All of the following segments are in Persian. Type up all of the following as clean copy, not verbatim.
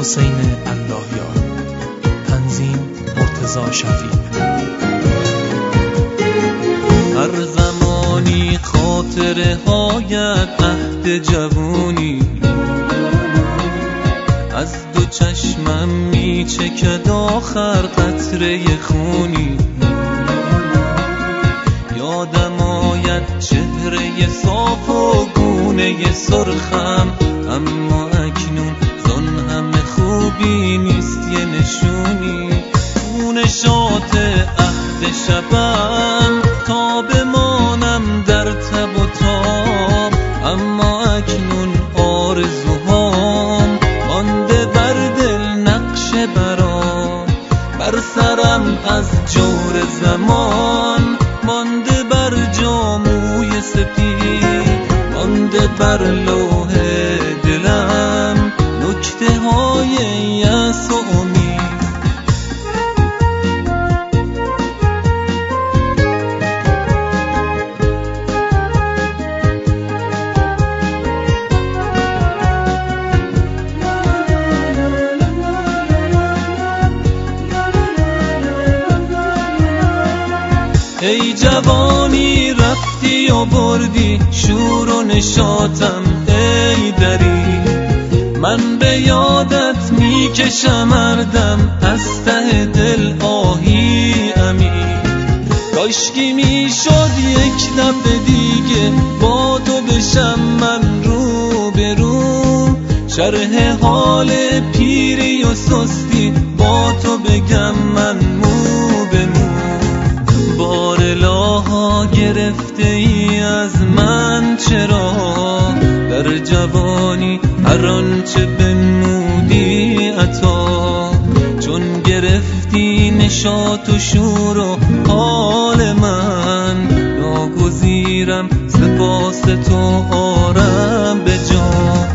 حسین اللهیار، تنظیم مرتضی شفیع. هر زمانی خاطره هایت عهد جوونی از دو چشمم میچکد آخر قطره خونی. یادم آید چهره صاف و گونه سرخم، اما اکنون زان همه خوبی نیست یه نشونی. نشاط عهد شبم تا بمانم در تب و تاب، اما اکنون آرزوهام مانده بر دل نقش برام. بر سرم از جور زمان مانده بر جاموی سپید، مانده بر لوح دلم نکته های یأس و امید. ای جوانی رفتی و بردی شور و نشاطم ای دری، من به یادت میکشم اردم از ته دل آهی امید. کاشکی میشد یک دفعه دیگه با تو بشم من رو به رو، شرح حال پیری و سستی با تو بگم من مو به مو. بار لاها گرفته ای از من چرا، در جوانی هر آنچه بنمودی عطا. چون گرفتی نشاط و شور و حال من، ناگزیرم سپاس تو آرم به جا.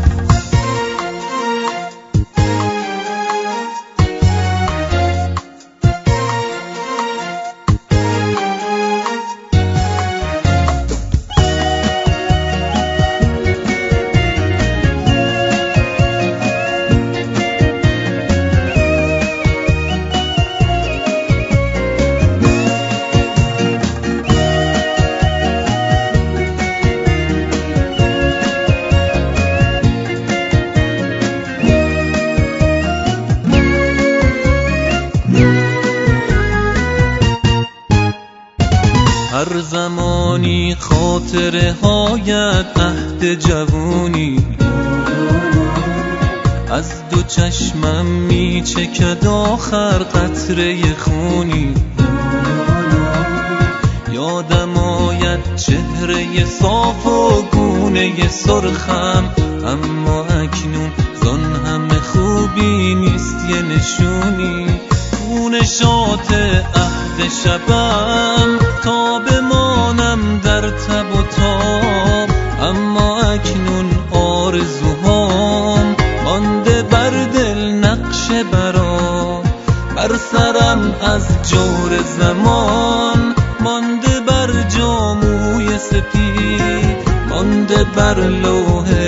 هر زمانی خاطره هایت عهد جوونی از دو چشمم میچکد آخر قطره خونی. یادم آید چهره صاف و گونه سرخم، اما اکنون زان همه خوبی نیست یه نشونی. نشاط عهد شبم تا بمانم در تب و تاب، اما اکنون آرزوهام مانده بر دل نقش برام. بر سرم از جور زمان مانده بر جاموی سپید، مانده بر لوح